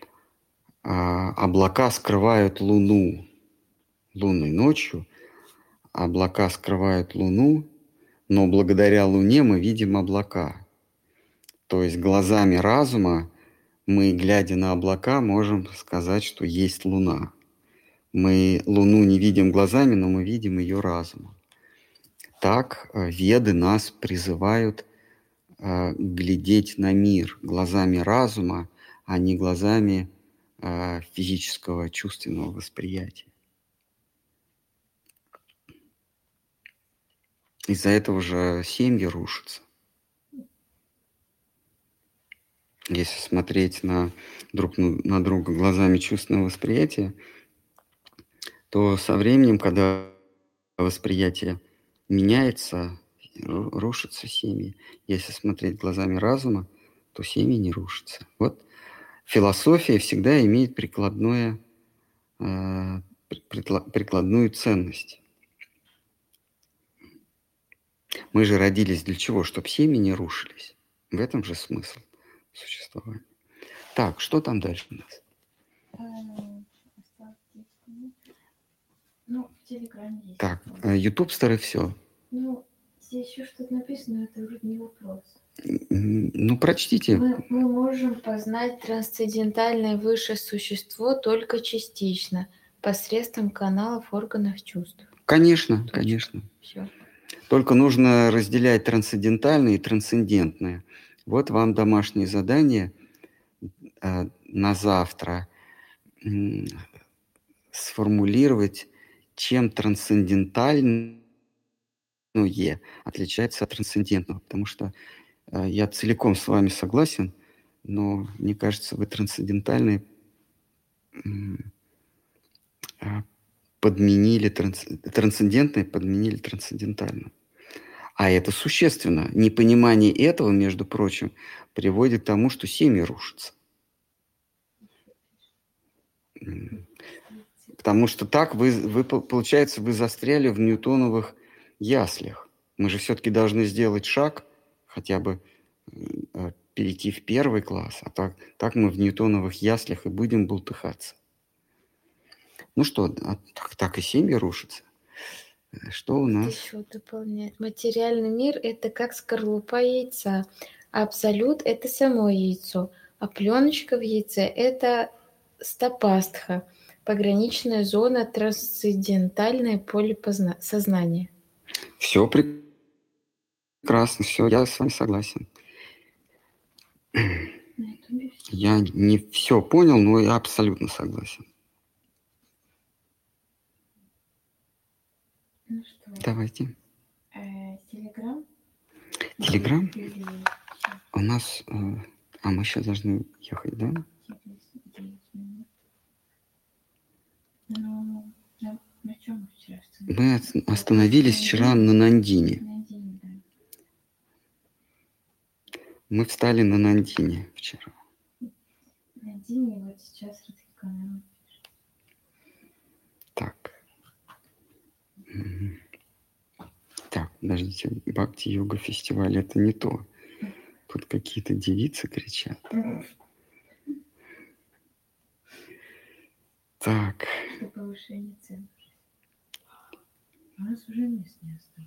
облака скрывают луну лунной ночью, облака скрывают луну, но благодаря луне мы видим облака. То есть глазами разума мы, глядя на облака, можем сказать, что есть луна. Мы луну не видим глазами, но мы видим ее разумом. Так веды нас призывают глядеть на мир глазами разума, а не глазами физического чувственного восприятия. Из-за этого же семьи рушатся. Если смотреть друг на друга глазами чувственного восприятия, то со временем, когда восприятие меняется, рушатся семьи. Если смотреть глазами разума, то семьи не рушатся. Вот философия всегда имеет прикладную ценность. Мы же родились для чего? Чтобы семьи не рушились. В этом же смысл существования. Так, что там дальше у нас? Ну, в Телеграме есть. Так, YouTube старый все. Ну, здесь еще что-то написано, это вроде не вопрос. Ну, прочтите. Мы можем познать трансцендентальное высшее существо только частично, посредством каналов органов чувств. Конечно, конечно. Все. Только нужно разделять трансцендентальное и трансцендентное. Вот вам домашнее задание на завтра. Сформулировать, чем трансцендентальное отличается от трансцендентного. Потому что я целиком с вами согласен, но мне кажется, вы трансцендентальное подменили трансцендентное, подменили трансцендентальным. А это существенно. Непонимание этого, между прочим, приводит к тому, что семьи рушатся. Потому что так получается, вы застряли в ньютоновых яслях. Мы же все-таки должны сделать шаг, хотя бы перейти в первый класс, а так мы в ньютоновых яслях и будем бултыхаться. Ну что, так и семьи рушатся. Что у нас? Еще дополняет. Материальный мир – это как скорлупа яйца. Абсолют – это само яйцо. А пленочка в яйце – это стапастха, пограничная зона, трансцендентальное поле сознания. Все прекрасно, все, я с вами согласен. На этом все. Я не все понял, но я абсолютно согласен. Ну что? Давайте. Телеграм? Телеграм? У нас... мы сейчас должны ехать, да? Ну, на чем мы вчера остановились? Мы остановились вчера на Нандине. Да. Мы встали на Нандине вчера. Нандине вот сейчас раскрикаем. Так. Так, подождите. Бхакти-йога фестиваль — это не то. Тут какие-то девицы кричат. Так. Что повышение цен. У нас уже мест не осталось.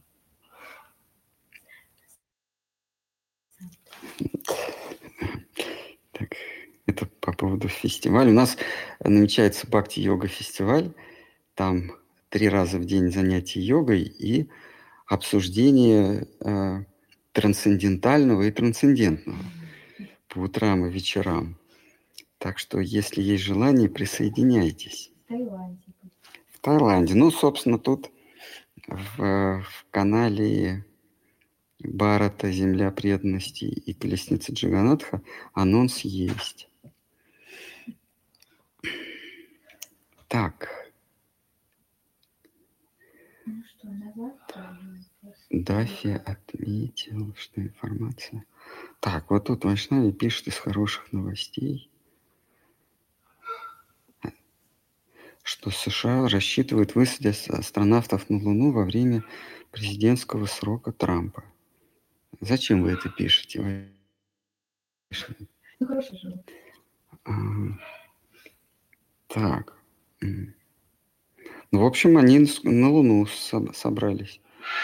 Так, это по поводу фестиваля. У нас намечается Бхакти-йога фестиваль. Там 3 раза в день занятия йогой и обсуждение трансцендентального и трансцендентного по утрам и вечерам. Так что, если есть желание, присоединяйтесь. В Таиланде. Ну, собственно, тут в канале Бхарата «Земля преданности» и «Колесница Джаганатха» анонс есть. Так. Ну что, на завтра? Дафи отметил, что информация... Так, вот тут Вайшнави пишет из хороших новостей, что США рассчитывают высадить астронавтов на Луну во время президентского срока Трампа. Зачем вы это пишете? Ну, хорошо же. Так. Ну, в общем, они на Луну собрались.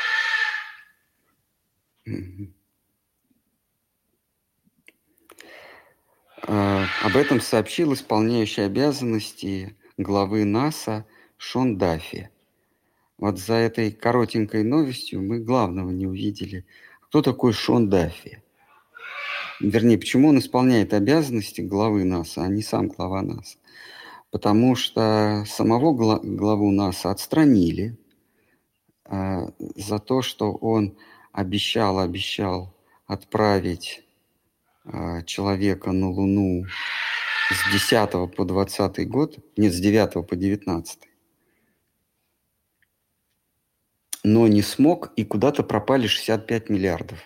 Об этом сообщил исполняющий обязанности главы НАСА Шон Даффи. Вот за этой коротенькой новостью мы главного не увидели. Кто такой Шон Даффи? Вернее, почему он исполняет обязанности главы НАСА, а не сам глава НАСА? Потому что самого главу НАСА отстранили за то, что он обещал отправить человека на Луну с 10 по 20 год, нет, с 9 по 19. Но не смог, и куда-то пропали 65 миллиардов.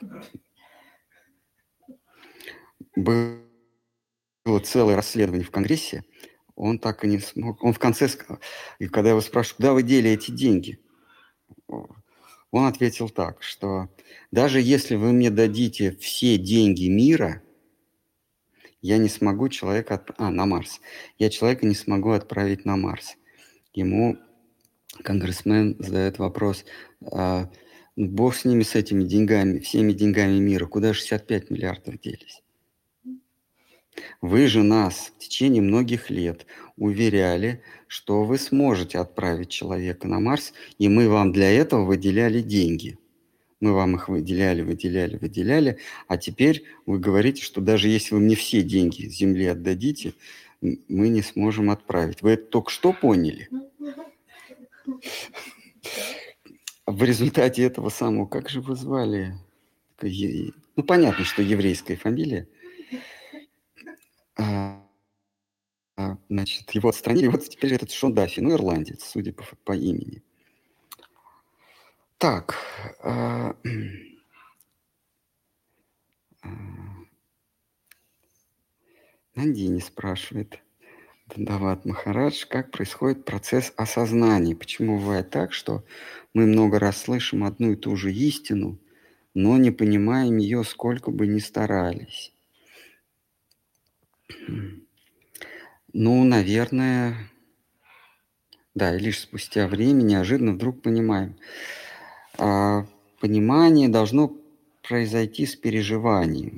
Было целое расследование в Конгрессе, он так и не смог. Он в конце сказал, и когда его спрашивают, куда вы дели эти деньги, он ответил так, что даже если вы мне дадите все деньги мира, я не смогу человека... на Марс. Я человека не смогу отправить на Марс. Ему конгрессмен задает вопрос, бог с ними, с этими деньгами, всеми деньгами мира, куда 65 миллиардов делись? Вы же нас в течение многих лет уверяли, что вы сможете отправить человека на Марс, и мы вам для этого выделяли деньги. Мы вам их выделяли, а теперь вы говорите, что даже если вы мне все деньги с Земли отдадите, мы не сможем отправить. Вы это только что поняли? В результате этого самого, как же вы звали? Ну, понятно, что еврейская фамилия. Значит, его отстранили. Вот теперь этот Шон Даффи, ну, ирландец, судя по имени. Так. Нандини спрашивает Дандават Махарадж, как происходит процесс осознания. Почему бывает так, что мы много раз слышим одну и ту же истину, но не понимаем ее, сколько бы ни старались? Ну, наверное, да, и лишь спустя время неожиданно вдруг понимаем. Понимание должно произойти с переживанием.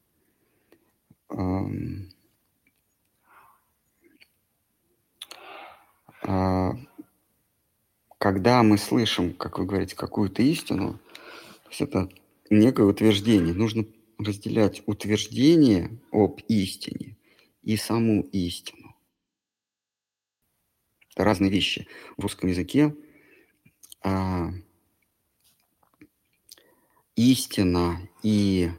Когда мы слышим, как вы говорите, какую-то истину, то есть это некое утверждение. Нужно разделять утверждение об истине и саму истину. Это разные вещи. В русском языке истина и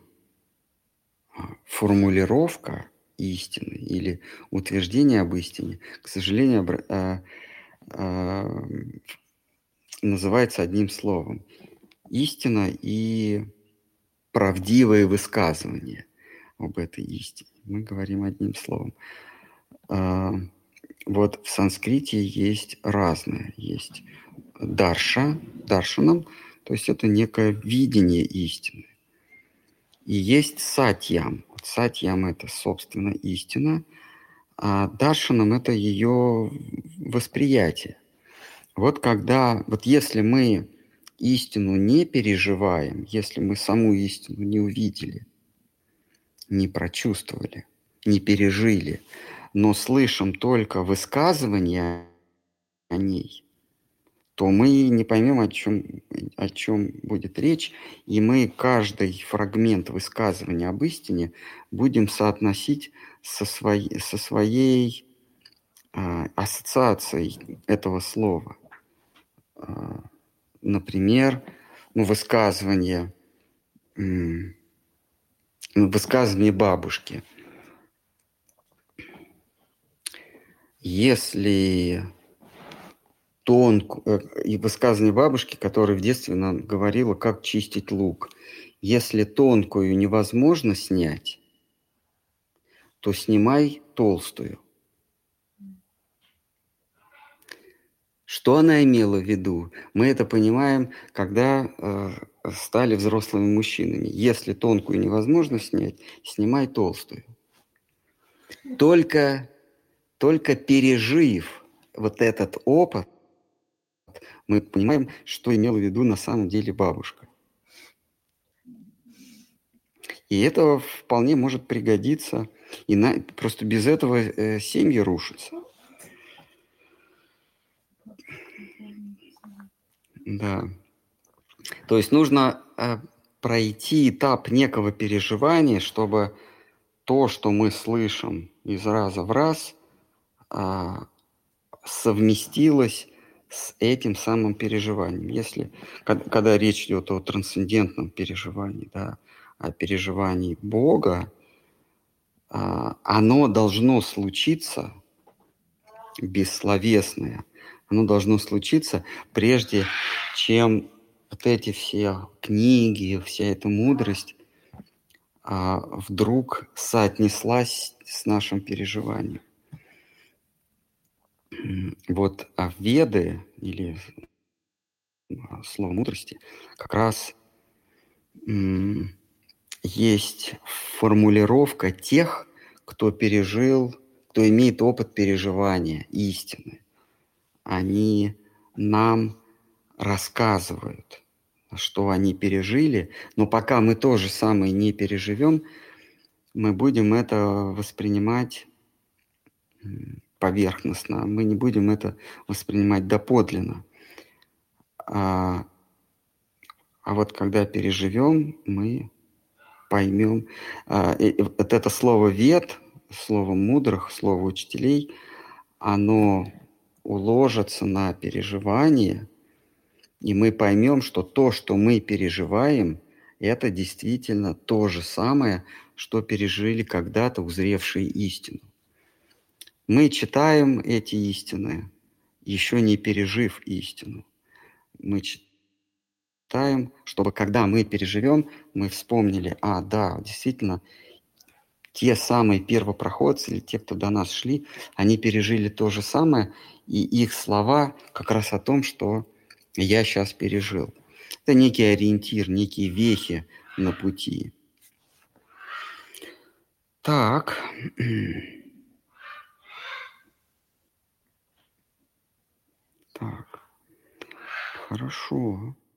формулировка истины или утверждение об истине, к сожалению, называется одним словом. Истина и правдивое высказывание об этой истине. Мы говорим одним словом. Вот в санскрите есть разное. Есть даршанам, то есть это некое видение истины. И есть сатьям. Сатьям – это, собственно, истина, а даршанам – это ее восприятие. Вот если мы истину не переживаем, если мы саму истину не увидели, не прочувствовали, не пережили, но слышим только высказывания о ней, то мы не поймем, о чем будет речь, и мы каждый фрагмент высказывания об истине будем соотносить со своей ассоциацией этого слова. Например, высказывание бабушки. Если и высказывание бабушки, которая в детстве нам говорила, как чистить лук. Если тонкую невозможно снять, то снимай толстую. Что она имела в виду? Мы это понимаем, когда стали взрослыми мужчинами. Если тонкую невозможно снять, снимай толстую. Только пережив вот этот опыт, мы понимаем, что имела в виду на самом деле бабушка. И это вполне может пригодиться. И просто без этого семьи рушатся. Да. То есть нужно пройти этап некого переживания, чтобы то, что мы слышим из раза в раз, совместилось с этим самым переживанием. Когда речь идет о трансцендентном переживании, да, о переживании Бога, оно должно случиться бессловесное. Оно должно случиться, прежде чем вот эти все книги, вся эта мудрость вдруг соотнеслась с нашим переживанием. Вот Веды, или слово мудрости, как раз есть формулировка тех, кто имеет опыт переживания истины. Они нам рассказывают, что они пережили, но пока мы то же самое не переживем, мы будем это воспринимать поверхностно, мы не будем это воспринимать доподлинно. А вот когда переживем, мы поймем. Вот это слово «вед», слово мудрых, слово учителей, оно уложится на переживание, и мы поймем, что то, что мы переживаем, это действительно то же самое, что пережили когда-то узревшие истину. Мы читаем эти истины, еще не пережив истину. Мы читаем, чтобы когда мы переживем, мы вспомнили, да, действительно, те самые первопроходцы или те, кто до нас шли, они пережили то же самое, и их слова как раз о том, что я сейчас пережил. Это некий ориентир, некие вехи на пути. Так. Так. Хорошо.